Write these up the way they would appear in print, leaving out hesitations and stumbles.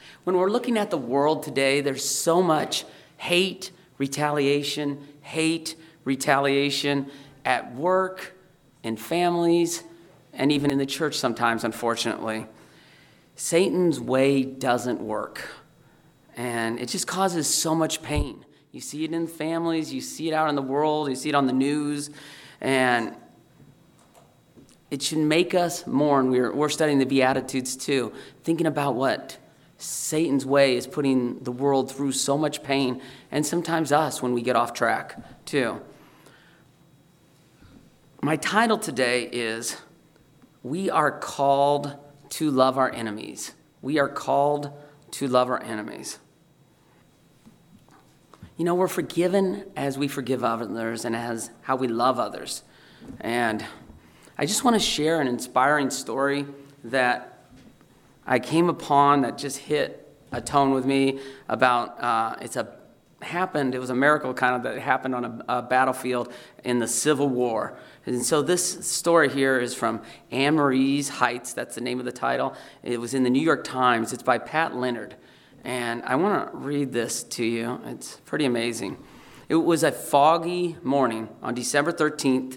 When we're looking at the world today, there's so much hate, retaliation at work, in families, and even in the church sometimes, unfortunately. Satan's way doesn't work, and it just causes so much pain. You see it in families, you see it out in the world, you see it on the news, and it should make us mourn. We're studying the Beatitudes too, thinking about what Satan's way is putting the world through so much pain, and sometimes us when we get off track too. My title today is, We Are Called to Love Our Enemies. We are called to love our enemies. You know, we're forgiven as we forgive others and as how we love others. And I just want to share an inspiring story that I came upon that just hit a tone with me about, it was a miracle kind of that happened on a battlefield in the Civil War. And so this story here is from Anne Marie's Heights. That's the name of the title. It was in the New York Times. It's by Pat Leonard. And I want to read this to you. It's pretty amazing. It was a foggy morning on December 13th,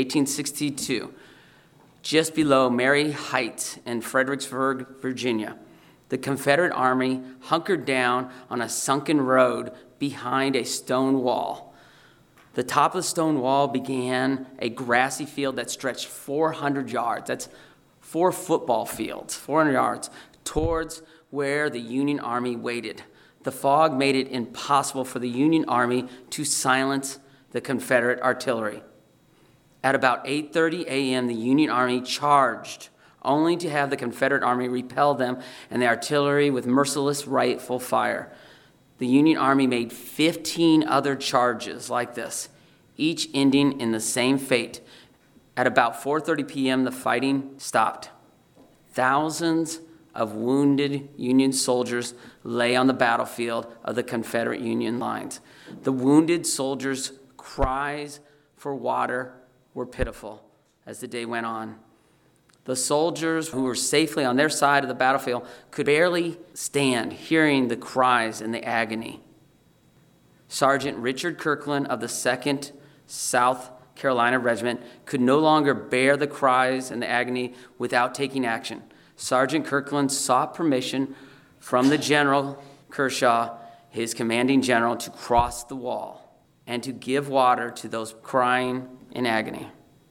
1862, just below Mary Heights in Fredericksburg, Virginia. The Confederate Army hunkered down on a sunken road behind a stone wall. The top of the stone wall began a grassy field that stretched 400 yards. That's 4 football fields, 400 yards, towards where the Union Army waited. The fog made it impossible for the Union Army to silence the Confederate artillery. At about 8:30 a.m., the Union Army charged, only to have the Confederate Army repel them and the artillery with merciless rifle fire. The Union Army made 15 other charges like this, each ending in the same fate. At about 4:30 p.m., the fighting stopped. Thousands of wounded Union soldiers lay on the battlefield of the Confederate Union lines. The wounded soldiers' cries for water were pitiful as the day went on. The soldiers who were safely on their side of the battlefield could barely stand, hearing the cries and the agony. Sergeant Richard Kirkland of the 2nd South Carolina Regiment could no longer bear the cries and the agony without taking action. Sergeant Kirkland sought permission from the General Kershaw, his commanding general, to cross the wall and to give water to those crying in agony.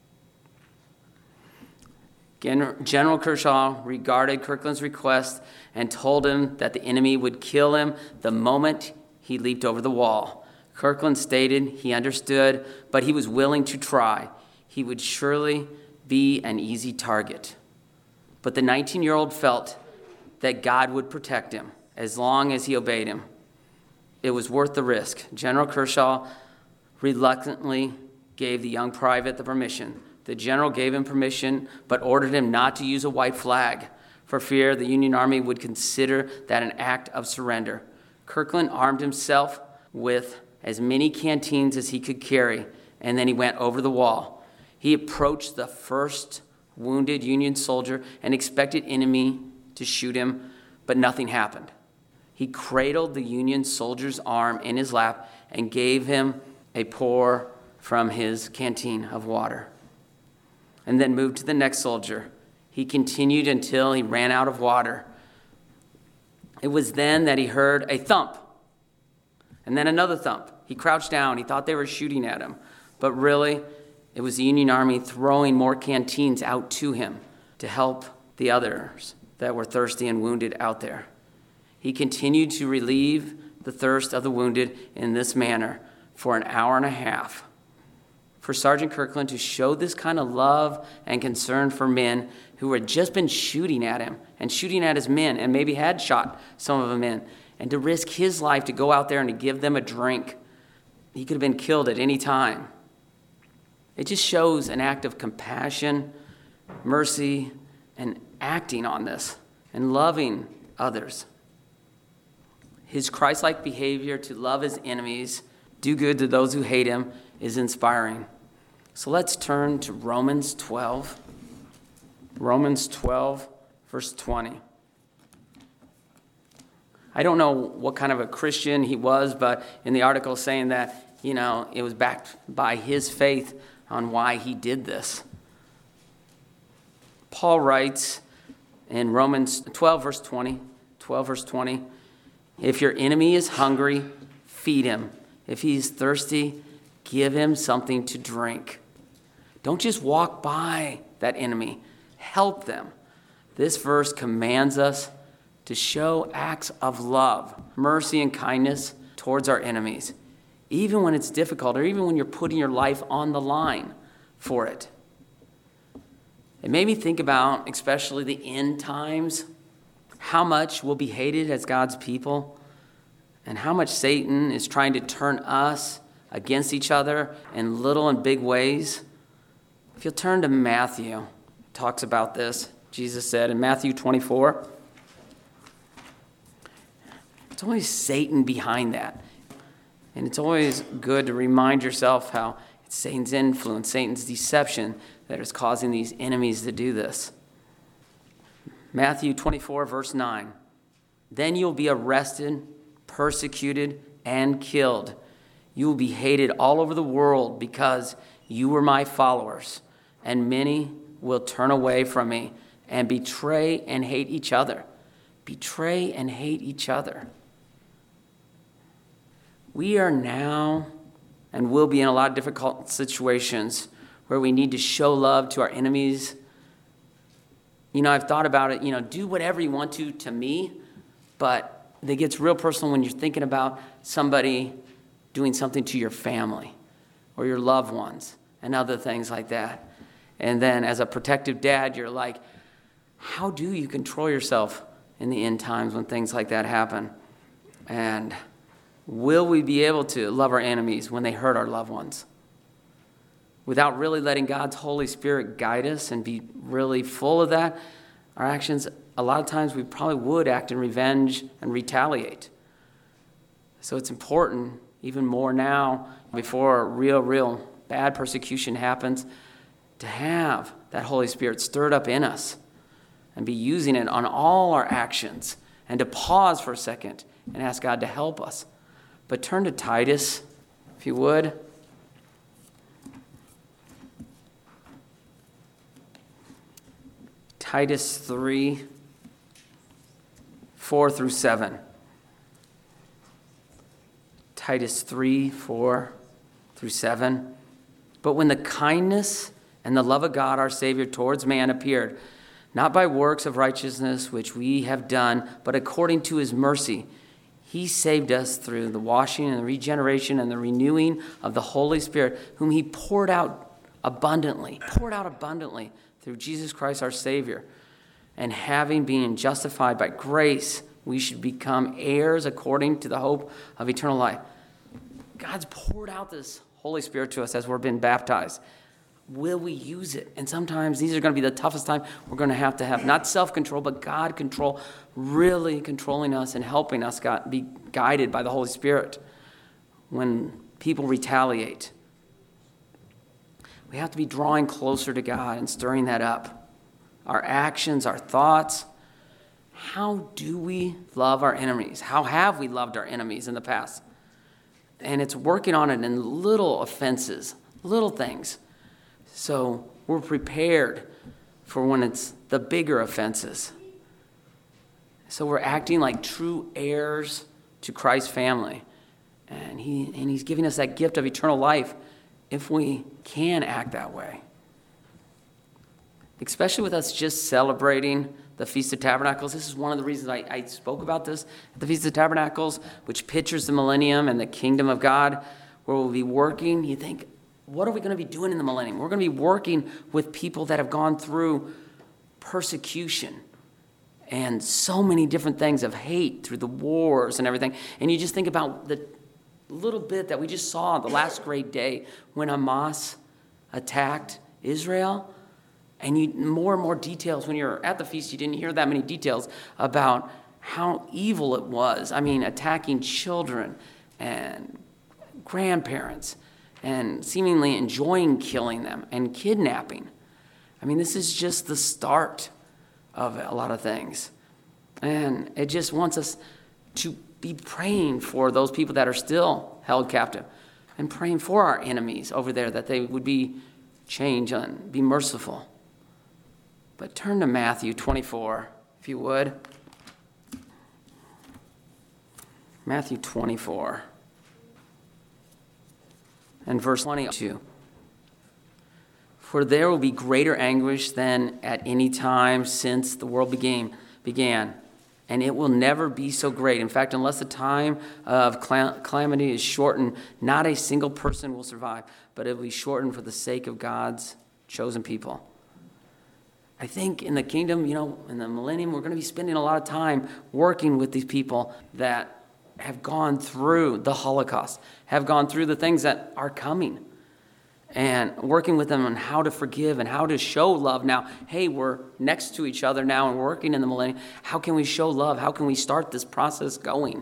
General Kershaw regarded Kirkland's request and told him that the enemy would kill him the moment he leaped over the wall. Kirkland stated he understood, but he was willing to try. He would surely be an easy target. But the 19-year-old felt that God would protect him as long as he obeyed him. It was worth the risk. General Kershaw reluctantly gave the young private the permission. The general gave him permission, but ordered him not to use a white flag for fear the Union Army would consider that an act of surrender. Kirkland armed himself with as many canteens as he could carry, and then he went over the wall. He approached the first wounded Union soldier and expected enemy to shoot him, but nothing happened. He cradled the Union soldier's arm in his lap and gave him a pour from his canteen of water, and then moved to the next soldier. He continued until he ran out of water. It was then that he heard a thump, and then another thump. He crouched down. He thought they were shooting at him, but really, it was the Union Army throwing more canteens out to him to help the others that were thirsty and wounded out there. He continued to relieve the thirst of the wounded in this manner for an hour and a half. For Sergeant Kirkland to show this kind of love and concern for men who had just been shooting at him and shooting at his men and maybe had shot some of them in, and to risk his life to go out there and to give them a drink. He could have been killed at any time. It just shows an act of compassion, mercy, and acting on this and loving others. His Christ-like behavior to love his enemies, do good to those who hate him, is inspiring. So let's turn to Romans 12. Romans 12, verse 20. I don't know what kind of a Christian he was, but in the article saying that, it was backed by his faith on why he did this. Paul writes in Romans 12, verse 20, if your enemy is hungry, feed him. If he's thirsty, give him something to drink. Don't just walk by that enemy. Help them. This verse commands us to show acts of love, mercy, and kindness towards our enemies, even when it's difficult or even when you're putting your life on the line for it. It made me think about, especially the end times, how much we'll be hated as God's people and how much Satan is trying to turn us against each other in little and big ways. If you'll turn to Matthew, it talks about this. Jesus said in Matthew 24, it's always Satan behind that. And it's always good to remind yourself how it's Satan's influence, Satan's deception that is causing these enemies to do this. Matthew 24, verse 9. Then you'll be arrested, persecuted, and killed. You will be hated all over the world because you were my followers, and many will turn away from me and betray and hate each other. Betray and hate each other. We are now and will be in a lot of difficult situations where we need to show love to our enemies. I've thought about it, do whatever you want to me, but it gets real personal when you're thinking about somebody doing something to your family or your loved ones and other things like that. And then as a protective dad, you're like, how do you control yourself in the end times when things like that happen? And will we be able to love our enemies when they hurt our loved ones? Without really letting God's Holy Spirit guide us and be really full of that, our actions, a lot of times we probably would act in revenge and retaliate. So it's important, even more now, before real bad persecution happens, to have that Holy Spirit stirred up in us and be using it on all our actions, and to pause for a second and ask God to help us. But turn to Titus, if you would. Titus 3, 4 through 7. Titus 3, 4 through 7. But when the kindness and the love of God our Savior towards man appeared, not by works of righteousness which we have done, but according to his mercy, he saved us through the washing and the regeneration and the renewing of the Holy Spirit, whom he poured out abundantly through Jesus Christ our Savior. And having been justified by grace, we should become heirs according to the hope of eternal life. God's poured out this Holy Spirit to us as we're being baptized. Will we use it? And sometimes these are going to be the toughest time. We're going to have not self-control, but God control, really controlling us and helping us be guided by the Holy Spirit when people retaliate. We have to be drawing closer to God and stirring that up. Our actions, our thoughts. How do we love our enemies? How have we loved our enemies in the past? And it's working on it in little offenses, little things. So we're prepared for when it's the bigger offenses. So we're acting like true heirs to Christ's family. And he's giving us that gift of eternal life if we can act that way. Especially with us just celebrating the Feast of Tabernacles. This is one of the reasons I spoke about this at the Feast of Tabernacles, which pictures the millennium and the kingdom of God, where we'll be working. You think, what are we going to be doing in the millennium? We're going to be working with people that have gone through persecution and so many different things of hate through the wars and everything. And you just think about the little bit that we just saw the last great day when Hamas attacked Israel. And more and more details. When you're at the feast, you didn't hear that many details about how evil it was. I mean, attacking children and grandparents and seemingly enjoying killing them and kidnapping. I mean, this is just the start of a lot of things. And it just wants us to be praying for those people that are still held captive and praying for our enemies over there, that they would be changed and be merciful. But turn to Matthew 24, if you would. Matthew 24 and verse 22. For there will be greater anguish than at any time since the world began, and it will never be so great. In fact, unless the time of calamity is shortened, not a single person will survive, but it will be shortened for the sake of God's chosen people. I think in the kingdom, in the millennium, we're going to be spending a lot of time working with these people that have gone through the Holocaust, have gone through the things that are coming, and working with them on how to forgive and how to show love. Now, hey, we're next to each other now and working in the millennium. How can we show love? How can we start this process going?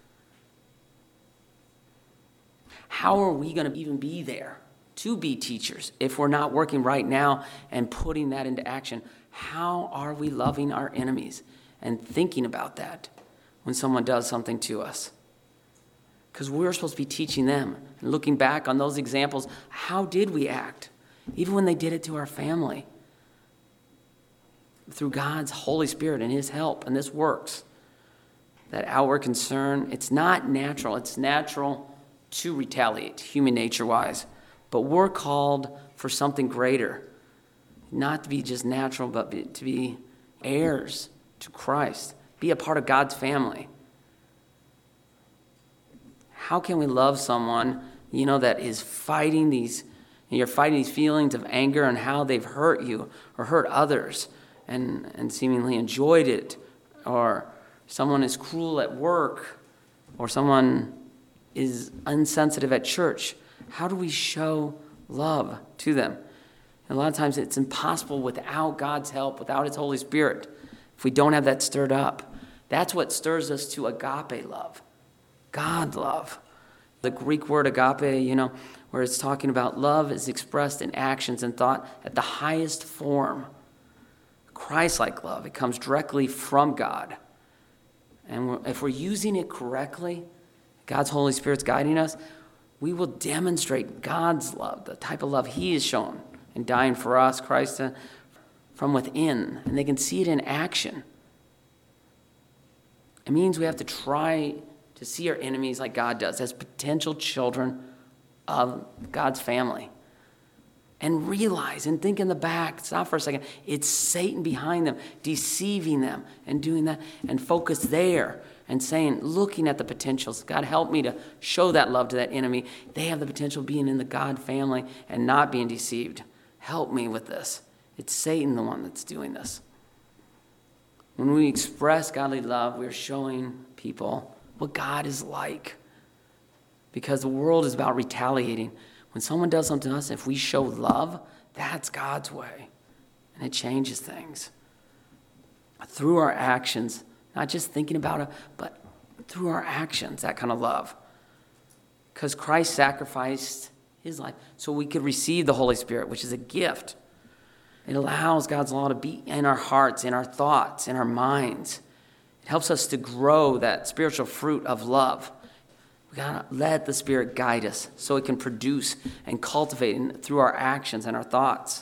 How are we going to even be there to be teachers if we're not working right now and putting that into action? How are we loving our enemies and thinking about that when someone does something to us? Because we're supposed to be teaching them and looking back on those examples. How did we act? Even when they did it to our family. Through God's Holy Spirit and His help, and this works. That outward concern, it's not natural. It's natural to retaliate, human nature-wise. But we're called for something greater. Not to be just natural, but to be heirs to Christ. Be a part of God's family. How can we love someone, that is fighting these, you're fighting these feelings of anger and how they've hurt you or hurt others and seemingly enjoyed it, or someone is cruel at work, or someone is insensitive at church? How do we show love to them? And a lot of times it's impossible without God's help, without His Holy Spirit, if we don't have that stirred up. That's what stirs us to agape love, God love. The Greek word agape, where it's talking about love is expressed in actions and thought at the highest form. Christ-like love, it comes directly from God. And if we're using it correctly, God's Holy Spirit's guiding us, we will demonstrate God's love, the type of love He has shown in dying for us, Christ, from within. And they can see it in action. It means we have to try to see our enemies like God does, as potential children of God's family. And realize and think in the back, stop for a second, it's Satan behind them, deceiving them and doing that, and focus there and saying, looking at the potentials, God, help me to show that love to that enemy. They have the potential of being in the God family and not being deceived. Help me with this. It's Satan the one that's doing this. When we express godly love, we're showing people what God is like. Because the world is about retaliating. When someone does something to us, if we show love, that's God's way. And it changes things. Through our actions, not just thinking about it, but through our actions, that kind of love. Because Christ sacrificed His life so we could receive the Holy Spirit, which is a gift. It allows God's law to be in our hearts, in our thoughts, in our minds. It helps us to grow that spiritual fruit of love. We got to let the Spirit guide us so it can produce and cultivate through our actions and our thoughts.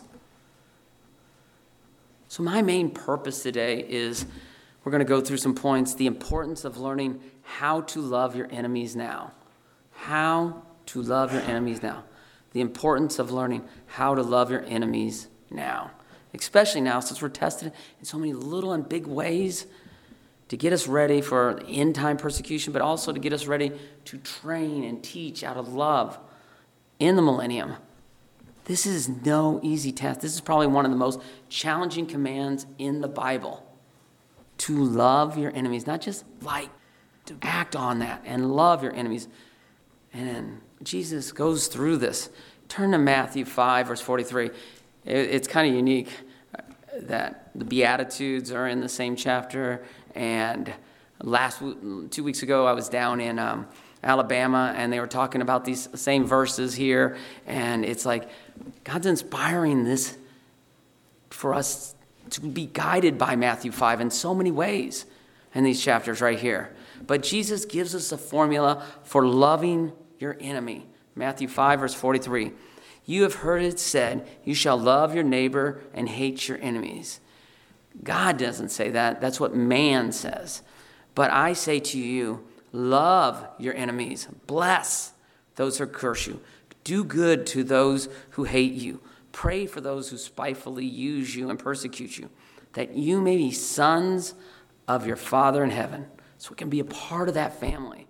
So my main purpose today is we're going to go through some points, the importance of learning how to love your enemies now. How to love your enemies now. The importance of learning how to love your enemies now. Especially now since we're tested in so many little and big ways to get us ready for end-time persecution, but also to get us ready to train and teach out of love in the millennium. This is no easy task. This is probably one of the most challenging commands in the Bible. To love your enemies, not just like, to act on that and love your enemies. And Jesus goes through this. Turn to Matthew 5, verse 43. It's kind of unique that the Beatitudes are in the same chapter. And 2 weeks ago, I was down in Alabama, and they were talking about these same verses here. And it's like God's inspiring this for us to be guided by Matthew 5 in so many ways, in these chapters right here. But Jesus gives us a formula for loving your enemy. Matthew 5, verse 43. You have heard it said, you shall love your neighbor and hate your enemies. God doesn't say that. That's what man says. But I say to you, love your enemies. Bless those who curse you. Do good to those who hate you. Pray for those who spitefully use you and persecute you, that you may be sons of your Father in heaven. So we can be a part of that family.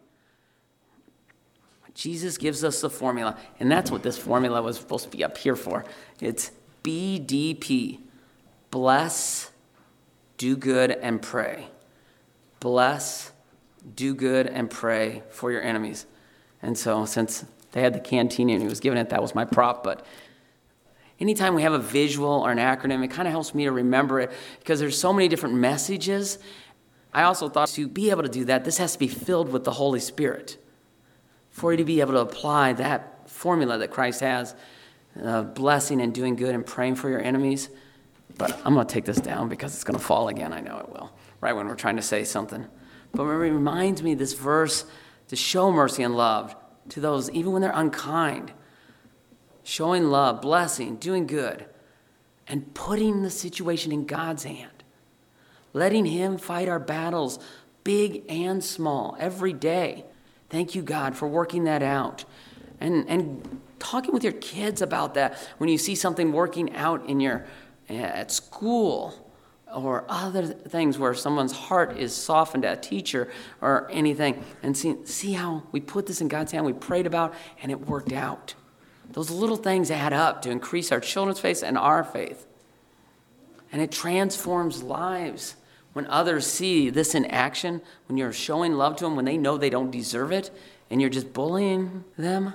Jesus gives us the formula, and that's what this formula was supposed to be up here for. It's BDP. Bless, do good, and pray. Bless, do good, and pray for your enemies. And so since they had the cantina and he was giving it, that was my prop. But anytime we have a visual or an acronym, it kind of helps me to remember it because there's so many different messages. I also thought to be able to do that, this has to be filled with the Holy Spirit for you to be able to apply that formula that Christ has, blessing and doing good and praying for your enemies. But I'm going to take this down because it's going to fall again. I know it will, right when we're trying to say something. But it reminds me, this verse, to show mercy and love to those, even when they're unkind. Showing love, blessing, doing good, and putting the situation in God's hand. Letting him fight our battles, big and small, every day. Thank you, God, for working that out. And talking with your kids about that when you see something working out at school or other things where someone's heart is softened at a teacher or anything. And see how we put this in God's hand, we prayed about, and it worked out. Those little things add up to increase our children's faith and our faith. And it transforms lives. When others see this in action, when you're showing love to them, when they know they don't deserve it, and you're just bullying them.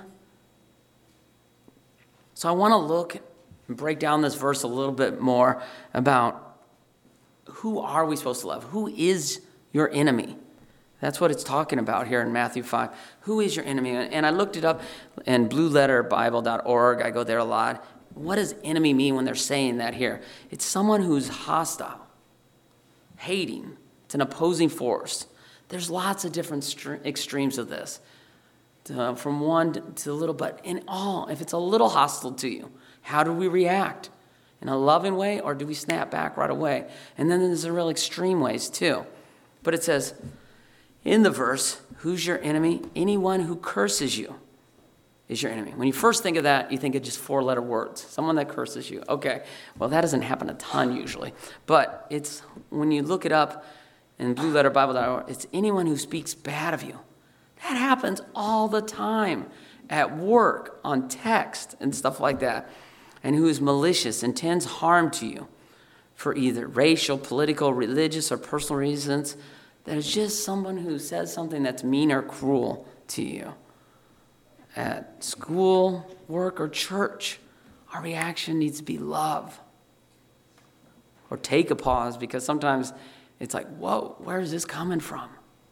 So I want to look and break down this verse a little bit more about who are we supposed to love? Who is your enemy? That's what it's talking about here in Matthew 5. Who is your enemy? And I looked it up in blueletterbible.org. I go there a lot. What does enemy mean when they're saying that here? It's someone who's hostile. Hating. It's an opposing force. There's lots of different extremes of this. From one to a little, but in all, if it's a little hostile to you, how do we react? In a loving way, or do we snap back right away? And then there's the real extreme ways too. But it says in the verse, who's your enemy? Anyone who curses you is your enemy. When you first think of that, you think of just 4-letter words. Someone that curses you. Okay, well, that doesn't happen a ton usually. But it's when you look it up in blueletterbible.org, it's anyone who speaks bad of you. That happens all the time at work, on text, and stuff like that. And who is malicious, intends harm to you for either racial, political, religious, or personal reasons. That is just someone who says something that's mean or cruel to you. At school, work, or church, our reaction needs to be love. Or take a pause, because sometimes it's like, whoa, where is this coming from?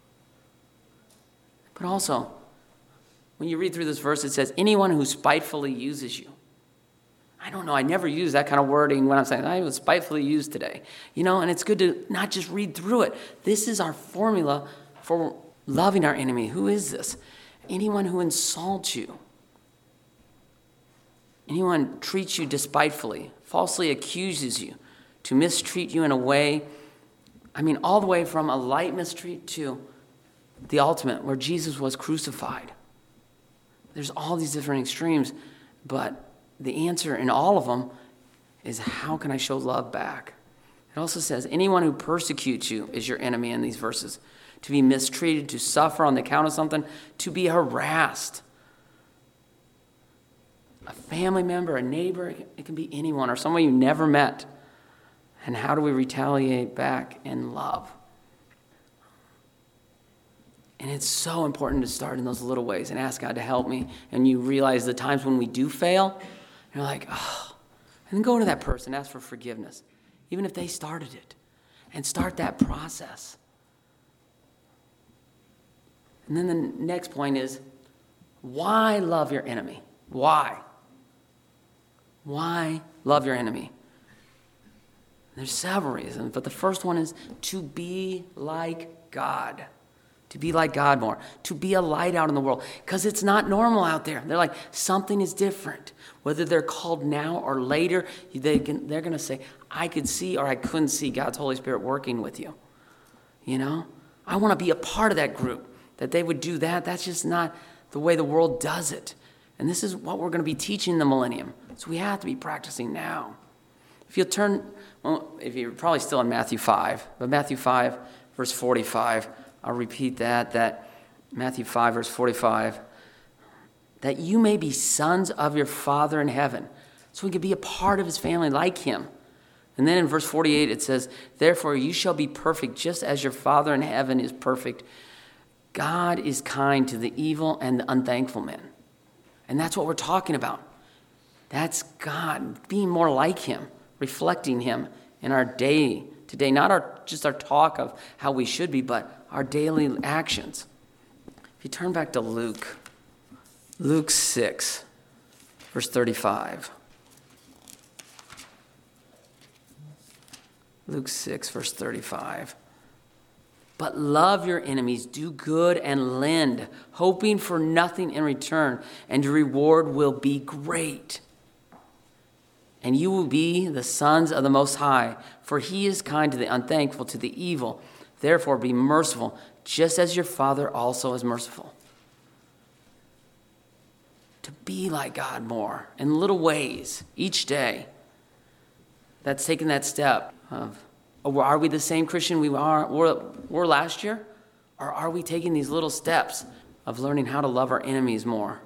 But also, when you read through this verse, it says, anyone who spitefully uses you. I don't know, I never use that kind of wording when I'm saying, I was spitefully used today. And it's good to not just read through it. This is our formula for loving our enemy. Who is this? Anyone who insults you. Anyone treats you despitefully, falsely accuses you, to mistreat you in a way, all the way from a light mistreat to the ultimate, where Jesus was crucified. There's all these different extremes, but the answer in all of them is, how can I show love back? It also says, anyone who persecutes you is your enemy in these verses. To be mistreated, to suffer on the account of something, to be harassed. A family member, a neighbor, it can be anyone, or someone you never met. And how do we retaliate back in love? And it's so important to start in those little ways and ask God to help me. And you realize the times when we do fail, you're like, oh. And then go to that person, ask for forgiveness, even if they started it. And start that process. And then the next point is, why love your enemy? Why? Why love your enemy? There's several reasons, but the first one is to be like God. To be like God more. To be a light out in the world. Because it's not normal out there. They're like, something is different. Whether they're called now or later, they're going to say, I could see or I couldn't see God's Holy Spirit working with you. You know? I want to be a part of that group. That they would do that. That's just not the way the world does it. And this is what we're going to be teaching in the millennium. So we have to be practicing now. If you'll turn, if you're probably still in Matthew 5, but Matthew 5, verse 45, I'll repeat that Matthew 5, verse 45, that you may be sons of your Father in heaven, so we can be a part of his family like him. And then in verse 48, it says, therefore you shall be perfect just as your Father in heaven is perfect. God is kind to the evil and the unthankful men. And that's what we're talking about. That's God, being more like him, reflecting him in our day today. Not just our talk of how we should be, but our daily actions. If you turn back to Luke 6, verse 35. Luke 6, verse 35. But love your enemies, do good and lend, hoping for nothing in return, and your reward will be great. And you will be the sons of the Most High, for he is kind to the unthankful, to the evil. Therefore be merciful, just as your Father also is merciful. To be like God more in little ways each day. That's taking that step of, are we the same Christian we were last year? Or are we taking these little steps of learning how to love our enemies more?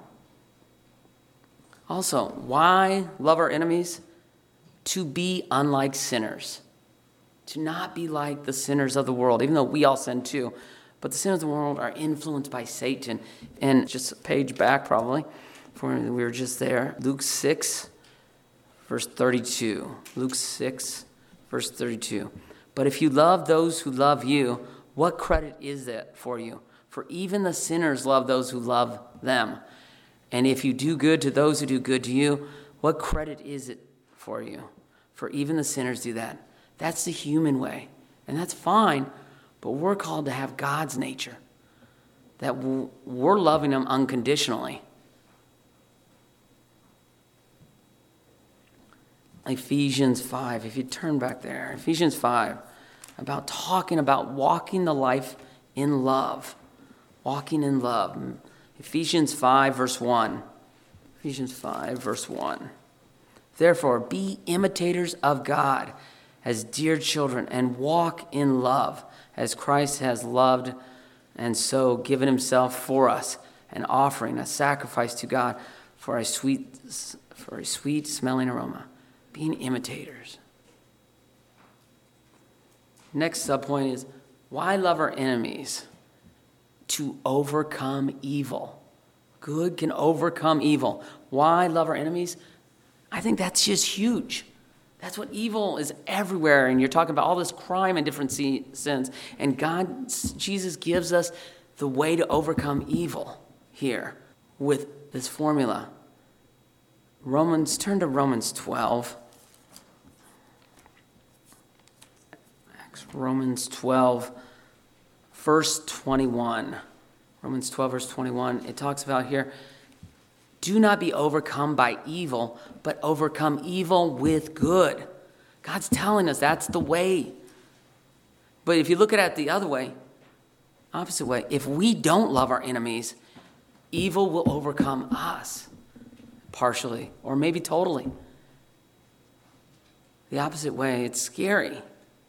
Also, why love our enemies? To be unlike sinners. To not be like the sinners of the world, even though we all sin too. But the sinners of the world are influenced by Satan. And just a page back probably, we were just there. Luke 6, verse 32. Luke 6, verse 32. But if you love those who love you, what credit is that for you? For even the sinners love those who love them. And if you do good to those who do good to you, what credit is it for you? For even the sinners do that. That's the human way. And that's fine, but we're called to have God's nature. That we're loving them unconditionally. Ephesians 5, if you turn back there, Ephesians 5, about talking about walking the life in love. Walking in love. Ephesians 5, verse 1. Ephesians 5, verse 1. Therefore, be imitators of God as dear children and walk in love as Christ has loved and so given himself for us, an offering, a sacrifice to God for a sweet smelling aroma. Being imitators. Next subpoint is, why love our enemies? To overcome evil. Good can overcome evil. Why love our enemies? I think that's just huge. That's what evil is everywhere. And you're talking about all this crime and different sins. And Jesus gives us the way to overcome evil here with this formula. Turn to Romans 12. Romans 12, verse 21. Romans 12, verse 21. It talks about here, do not be overcome by evil, but overcome evil with good. God's telling us that's the way. But if you look at it the other way, opposite way, if we don't love our enemies, evil will overcome us. Partially, or maybe totally. The opposite way, it's scary.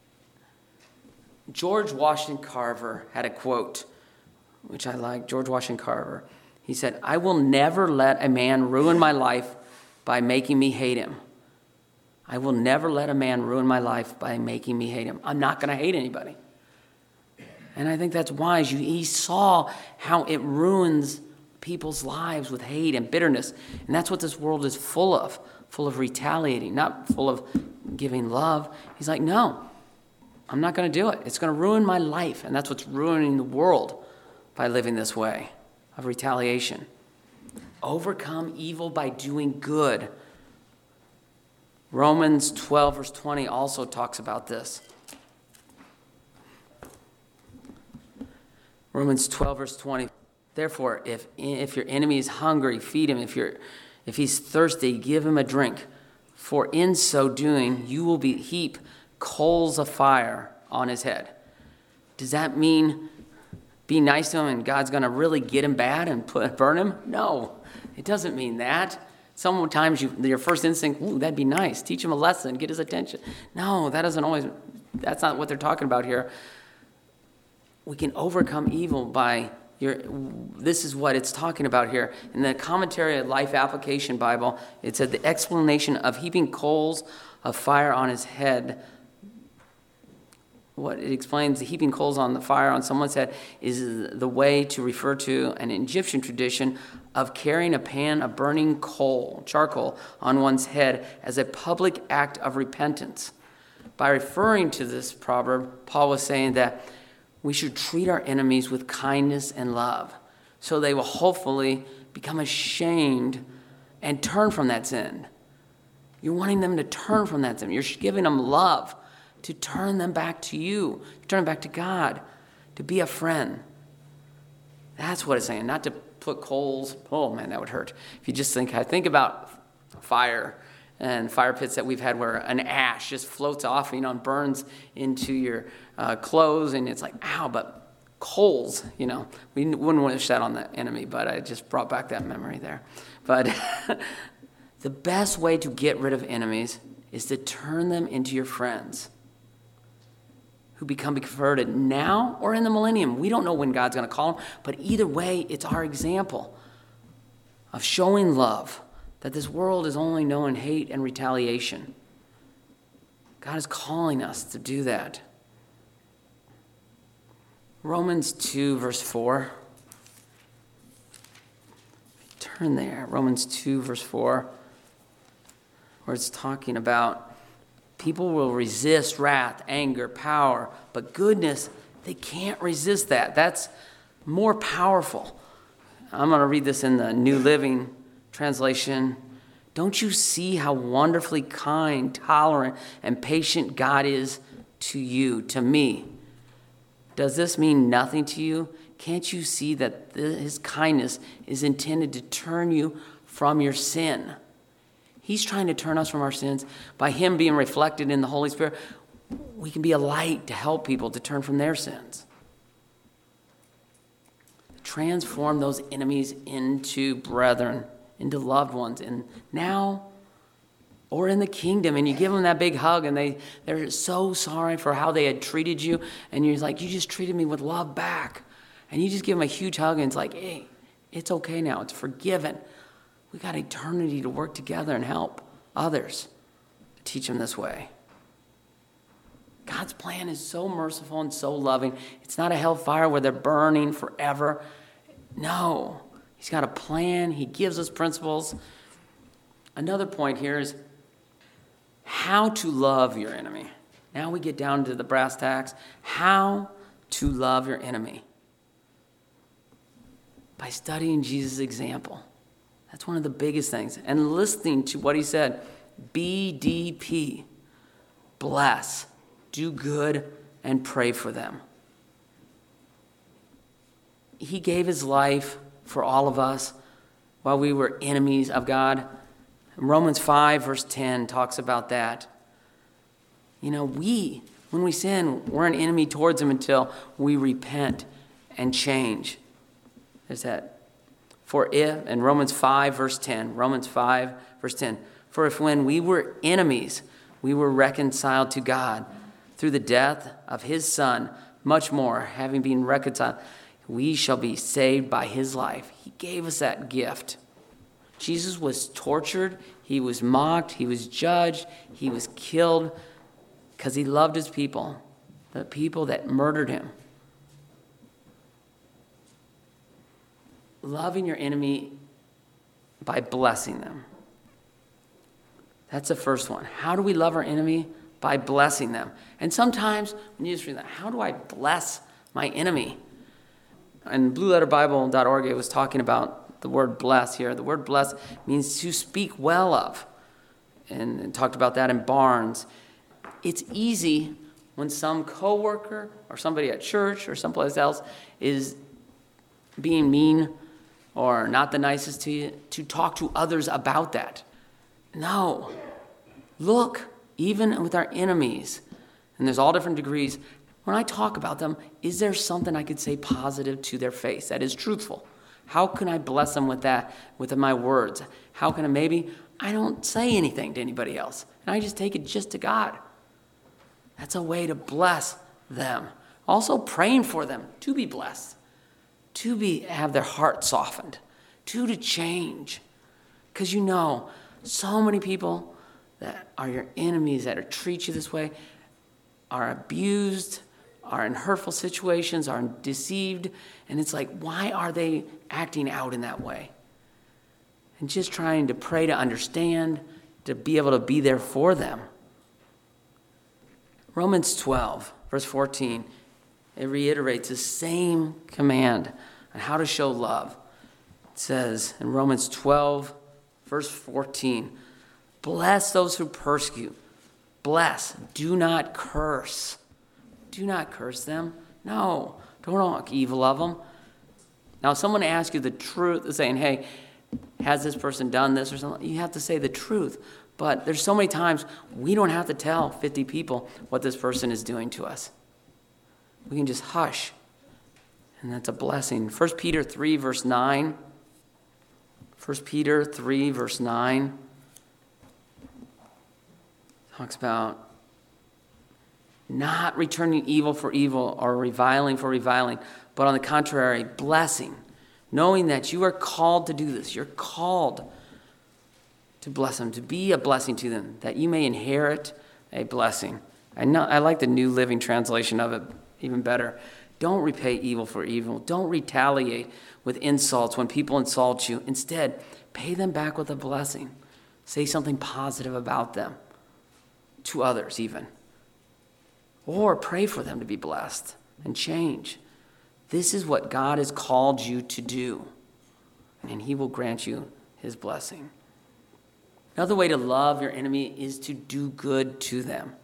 George Washington Carver had a quote, which I like. George Washington Carver. He said, I will never let a man ruin my life by making me hate him. I will never let a man ruin my life by making me hate him. I'm not going to hate anybody. And I think that's wise. He saw how it ruins people's lives with hate and bitterness. And that's what this world is full of retaliating, not full of giving love. He's like, no, I'm not going to do it. It's going to ruin my life. And that's what's ruining the world by living this way of retaliation. Overcome evil by doing good. Romans 12, verse 20 also talks about this. Romans 12, verse 20. Therefore, if your enemy is hungry, feed him. If he's thirsty, give him a drink. For in so doing, you will heap coals of fire on his head. Does that mean be nice to him and God's going to really get him bad and burn him? No, it doesn't mean that. Sometimes your first instinct, ooh, that'd be nice. Teach him a lesson, get his attention. No, that's not what they're talking about here. We can overcome evil by this is what it's talking about here. In the commentary of Life Application Bible, it said the explanation of heaping coals of fire on his head. What it explains, the heaping coals on the fire on someone's head is the way to refer to an Egyptian tradition of carrying a pan of burning charcoal on one's head as a public act of repentance. By referring to this proverb, Paul was saying that we should treat our enemies with kindness and love, so they will hopefully become ashamed and turn from that sin. You're wanting them to turn from that sin. You're giving them love to turn them back to you, to turn them back to God, to be a friend. That's what it's saying, not to put coals. Oh man, that would hurt. If you just think about fire and fire pits that we've had where an ash just floats off, and burns into your clothes, and it's like, ow, but coals, we wouldn't wish that on the enemy, but I just brought back that memory there. But the best way to get rid of enemies is to turn them into your friends who become converted now or in the millennium. We don't know when God's going to call them, but either way, it's our example of showing love, that this world is only knowing hate and retaliation. God is calling us to do that. Romans 2, verse 4. Turn there. Romans 2, verse 4, where it's talking about people will resist wrath, anger, power, but goodness, they can't resist that. That's more powerful. I'm going to read this in the New Living Translation. Don't you see how wonderfully kind, tolerant, and patient God is to you, to me? Does this mean nothing to you? Can't you see that his kindness is intended to turn you from your sin? He's trying to turn us from our sins. By him being reflected in the Holy Spirit, we can be a light to help people to turn from their sins. Transform those enemies into brethren, into loved ones, and now or in the kingdom, and you give them that big hug, and they're so sorry for how they had treated you, and you're like, you just treated me with love back, and you just give them a huge hug, and it's like, hey, it's okay now, it's forgiven. We got eternity to work together and help others, teach them this way. God's plan is so merciful and so loving. It's not a hellfire where they're burning forever. No, he's got a plan. He gives us principles. Another point here is how to love your enemy. Now we get down to the brass tacks. How to love your enemy. By studying Jesus' example. That's one of the biggest things. And listening to what he said. BDP. Bless. Do good and pray for them. He gave his life for all of us while we were enemies of God. Romans 5 verse 10 talks about that. When we sin, we're an enemy towards him until we repent and change. There's that. In Romans 5 verse 10, for if when we were enemies, we were reconciled to God through the death of his Son, much more, having been reconciled, we shall be saved by his life. He gave us that gift. Jesus was tortured, he was mocked, he was judged, he was killed because he loved his people, the people that murdered him. Loving your enemy by blessing them. That's the first one. How do we love our enemy? By blessing them. And sometimes when you just read that, how do I bless my enemy? And blueletterbible.org, it was talking about the word bless here. The word bless means to speak well of. And talked about that in Barnes. It's easy when some coworker or somebody at church or someplace else is being mean or not the nicest to you, to talk to others about that. No. Look, even with our enemies, and there's all different degrees, when I talk about them, is there something I could say positive to their face that is truthful? How can I bless them with that, with my words? How can I don't say anything to anybody else, and I just take it just to God. That's a way to bless them. Also praying for them to be blessed, to have their heart softened, to change. Because so many people that are your enemies that treat you this way are abused, are in hurtful situations, are deceived, and it's like, why are they acting out in that way? And just trying to pray to understand, to be able to be there for them. Romans 12, verse 14, it reiterates the same command on how to show love. It says in Romans 12, verse 14, bless those who persecute. Bless, do not curse. Do not curse them. No, don't talk evil of them. Now, if someone asks you the truth, saying, hey, has this person done this or something? You have to say the truth. But there's so many times we don't have to tell 50 people what this person is doing to us. We can just hush. And that's a blessing. 1 Peter 3, verse 9. 1 Peter 3, verse 9. Talks about not returning evil for evil or reviling for reviling, but on the contrary, blessing, knowing that you are called to do this. You're called to bless them, to be a blessing to them, that you may inherit a blessing. I like the New Living Translation of it even better. Don't repay evil for evil. Don't retaliate with insults when people insult you. Instead, pay them back with a blessing. Say something positive about them, to others even. Or pray for them to be blessed and change. This is what God has called you to do, and He will grant you His blessing. Another way to love your enemy is to do good to them.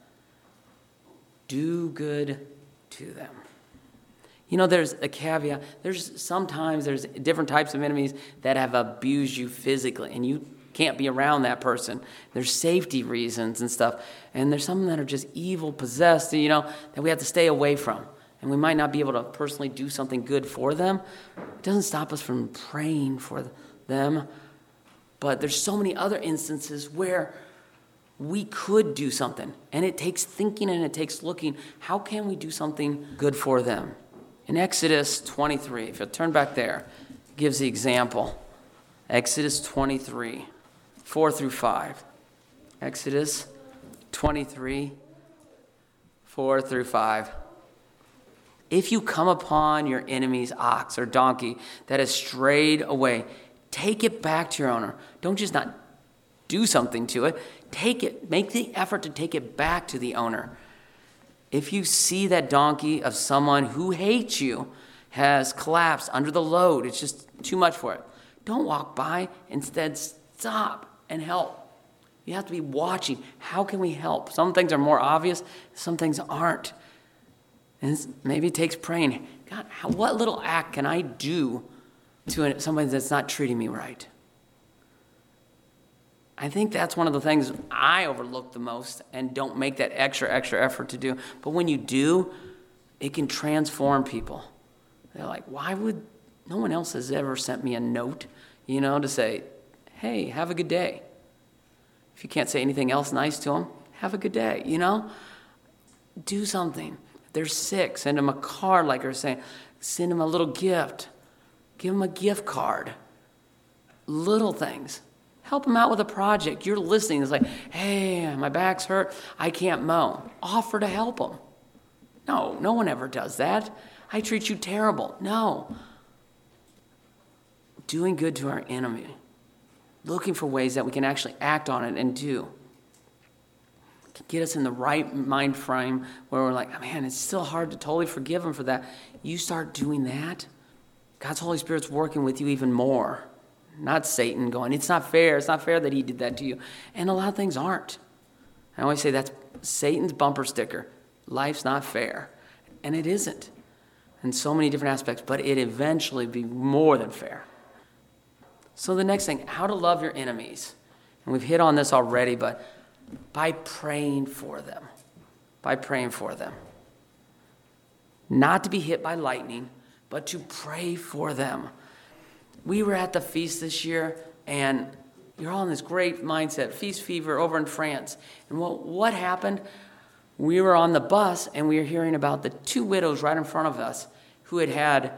Do good to them. There's a caveat. Sometimes there's different types of enemies that have abused you physically, and you can't be around that person. There's safety reasons and stuff. And there's some that are just evil, possessed, that we have to stay away from. And we might not be able to personally do something good for them. It doesn't stop us from praying for them. But there's so many other instances where we could do something. And it takes thinking and it takes looking. How can we do something good for them? In Exodus 23, if you'll turn back there, it gives the example. Exodus 23, 4 through 5. Exodus 23, 4 through 5. If you come upon your enemy's ox or donkey that has strayed away, take it back to your owner. Don't just not do something to it. Take it. Make the effort to take it back to the owner. If you see that donkey of someone who hates you has collapsed under the load, it's just too much for it, don't walk by. Instead, stop and help. You have to be watching. How can we help? Some things are more obvious. Some things aren't. And maybe it takes praying. God, what little act can I do to somebody that's not treating me right? I think that's one of the things I overlook the most and don't make that extra effort to do. But when you do, it can transform people. They're like, why would no one else has ever sent me a note, to say, hey, have a good day. If you can't say anything else nice to them, have a good day, Do something. If they're sick, send them a card like you're saying. Send them a little gift. Give them a gift card. Little things. Help them out with a project. You're listening. It's like, hey, my back's hurt. I can't mow. Offer to help them. No one ever does that. I treat you terrible. No. Doing good to our enemy. Looking for ways that we can actually act on it and do. Can get us in the right mind frame where we're like, man, it's still hard to totally forgive them for that. You start doing that, God's Holy Spirit's working with you even more. Not Satan going, it's not fair. It's not fair that he did that to you. And a lot of things aren't. I always say that's Satan's bumper sticker. Life's not fair. And it isn't. in so many different aspects, but it eventually be more than fair. So the next thing, how to love your enemies. And we've hit on this already, but by praying for them. By praying for them. Not to be hit by lightning, but to pray for them. We were at the feast this year, and you're all in this great mindset, feast fever over in France. And what happened? We were on the bus, and we were hearing about the 2 widows right in front of us who had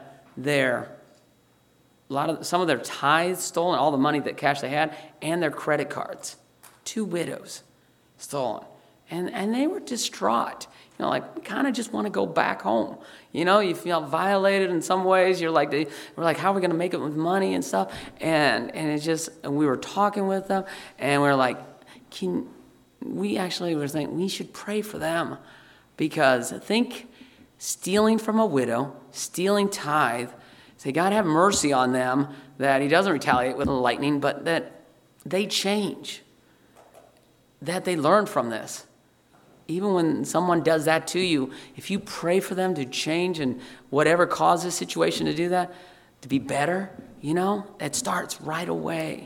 some of their tithes stolen, all the money, that cash they had, and their credit cards. 2 widows stolen. And they were distraught. Like, we kind of just want to go back home. You feel violated in some ways. We're like, how are we going to make it with money and stuff? And we were talking with them, and we were like, we were thinking we should pray for them. Because think stealing from a widow, stealing tithe, say, God have mercy on them, that he doesn't retaliate with lightning, but that they change, that they learn from this. Even when someone does that to you, if you pray for them to change and whatever causes the situation to do that, to be better, it starts right away.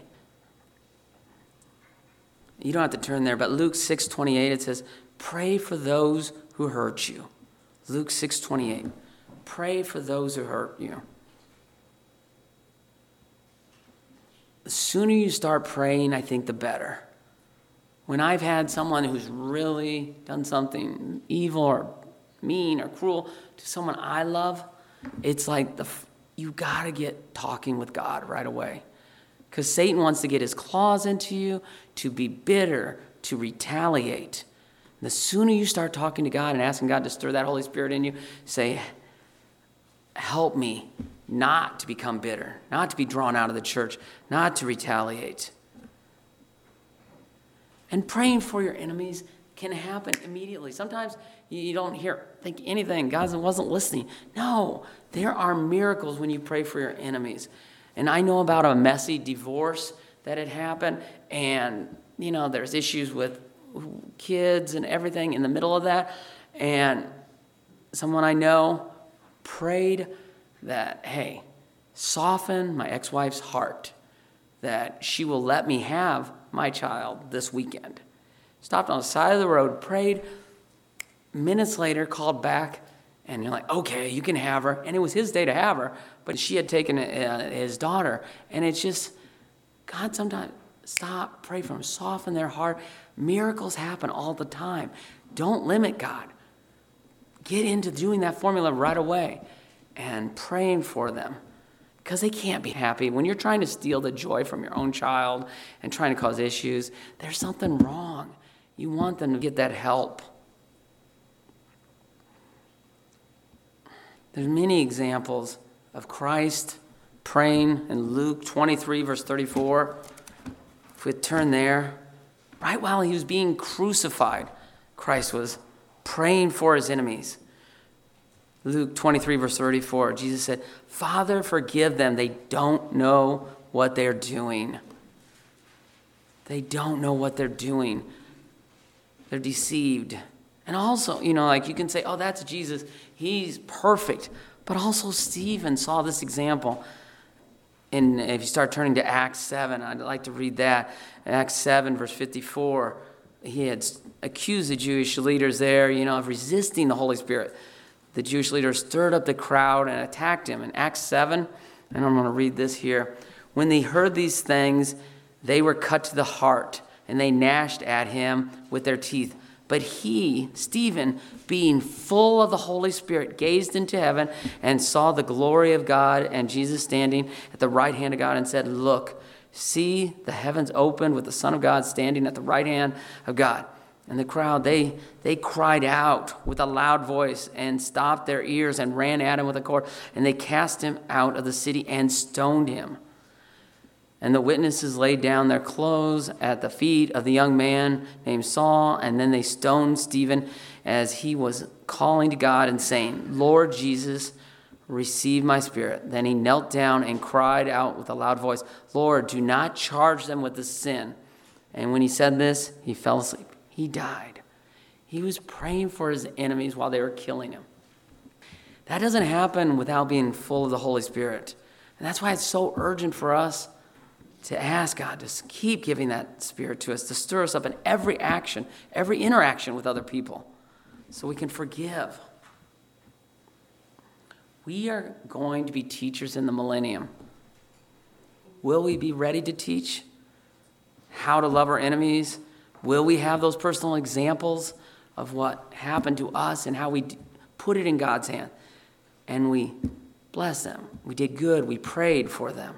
You don't have to turn there, but Luke 6:28, it says, pray for those who hurt you. Luke 6:28, pray for those who hurt you. The sooner you start praying, I think the better. When I've had someone who's really done something evil or mean or cruel to someone I love, it's like you got to get talking with God right away. Because Satan wants to get his claws into you, to be bitter, to retaliate. The sooner you start talking to God and asking God to stir that Holy Spirit in you, say, help me not to become bitter, not to be drawn out of the church, not to retaliate. And praying for your enemies can happen immediately. Sometimes you don't think anything. God wasn't listening. No, there are miracles when you pray for your enemies. And I know about a messy divorce that had happened. And, there's issues with kids and everything in the middle of that. And someone I know prayed that, hey, soften my ex-wife's heart, that she will let me have my child this weekend. Stopped on the side of the road, prayed. Minutes later, called back, and you're like, okay, you can have her. And it was his day to have her, but she had taken his daughter. And it's just, God, sometimes stop, pray for them, soften their heart. Miracles happen all the time. Don't limit God. Get into doing that formula right away and praying for them. Because they can't be happy. When you're trying to steal the joy from your own child and trying to cause issues, there's something wrong. You want them to get that help. There's many examples of Christ praying in Luke 23, verse 34. If we turn there, right while he was being crucified, Christ was praying for his enemies. Luke 23, verse 34, Jesus said, Father, forgive them. They don't know what they're doing. They don't know what they're doing. They're deceived. And also, you can say, oh, that's Jesus. He's perfect. But also Stephen saw this example. And if you start turning to Acts 7, I'd like to read that. Acts 7, verse 54, he had accused the Jewish leaders there, of resisting the Holy Spirit. The Jewish leaders stirred up the crowd and attacked him. In Acts 7, and I'm going to read this here. When they heard these things, they were cut to the heart, and they gnashed at him with their teeth. But he, Stephen, being full of the Holy Spirit, gazed into heaven and saw the glory of God and Jesus standing at the right hand of God and said, Look, see the heavens opened with the Son of God standing at the right hand of God. And the crowd, they cried out with a loud voice and stopped their ears and ran at him with a cord. And they cast him out of the city and stoned him. And the witnesses laid down their clothes at the feet of the young man named Saul. And then they stoned Stephen as he was calling to God and saying, Lord Jesus, receive my spirit. Then he knelt down and cried out with a loud voice, Lord, do not charge them with this sin. And when he said this, he fell asleep. He died. He was praying for his enemies while they were killing him. That doesn't happen without being full of the Holy Spirit. And that's why it's so urgent for us to ask God to keep giving that Spirit to us, to stir us up in every action, every interaction with other people, so we can forgive. We are going to be teachers in the millennium. Will we be ready to teach how to love our enemies? Will we have those personal examples of what happened to us and how we put it in God's hand? And we bless them. We did good. We prayed for them.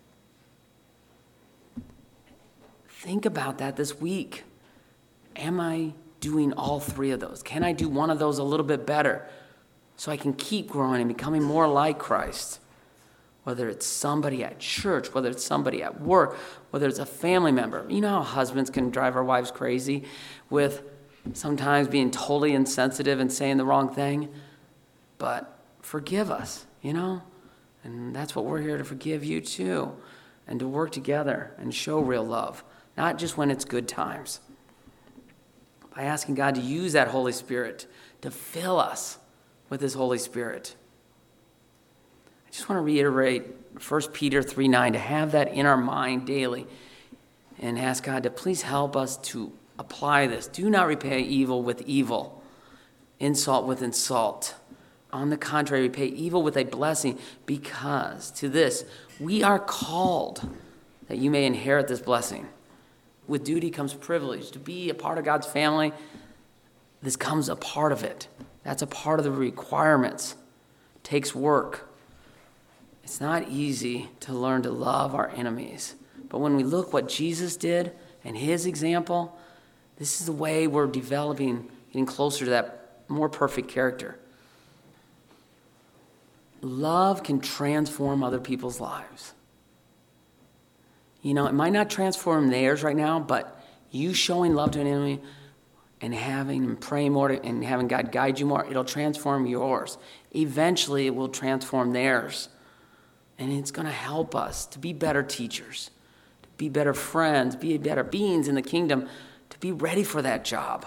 Think about that this week. Am I doing all three of those? Can I do one of those a little bit better so I can keep growing and becoming more like Christ? Whether it's somebody at church, whether it's somebody at work, whether it's a family member. You know how husbands can drive our wives crazy with sometimes being totally insensitive and saying the wrong thing? But forgive us, And that's what we're here to forgive you too, and to work together and show real love, not just when it's good times. By asking God to use that Holy Spirit to fill us with his Holy Spirit. I just want to reiterate 1 Peter 3:9, to have that in our mind daily and ask God to please help us to apply this. Do not repay evil with evil, insult with insult. On the contrary, repay evil with a blessing, because to this we are called, that you may inherit this blessing. With duty comes privilege. To be a part of God's family, this comes a part of it. That's a part of the requirements. It takes work. It's not easy to learn to love our enemies. But when we look what Jesus did and his example, this is the way we're developing, getting closer to that more perfect character. Love can transform other people's lives. It might not transform theirs right now, but you showing love to an enemy and praying more and having God guide you more, it'll transform yours. Eventually, it will transform theirs. And it's going to help us to be better teachers, to be better friends, be better beings in the kingdom, to be ready for that job.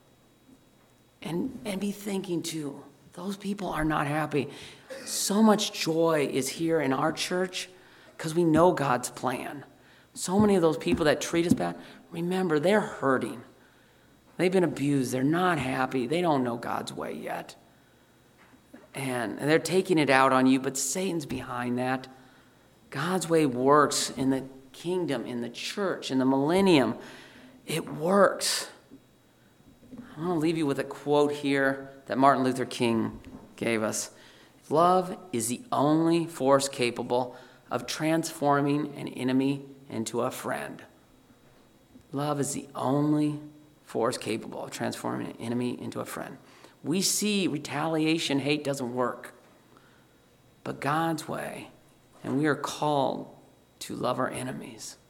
And be thinking too, those people are not happy. So much joy is here in our church because we know God's plan. So many of those people that treat us bad, remember, they're hurting. They've been abused. They're not happy. They don't know God's way yet. And they're taking it out on you, but Satan's behind that. God's way works in the kingdom, in the church, in the millennium. It works. I'm going to leave you with a quote here that Martin Luther King gave us. Love is the only force capable of transforming an enemy into a friend. Love is the only force capable of transforming an enemy into a friend. We see retaliation, hate doesn't work. But God's way, and we are called to love our enemies.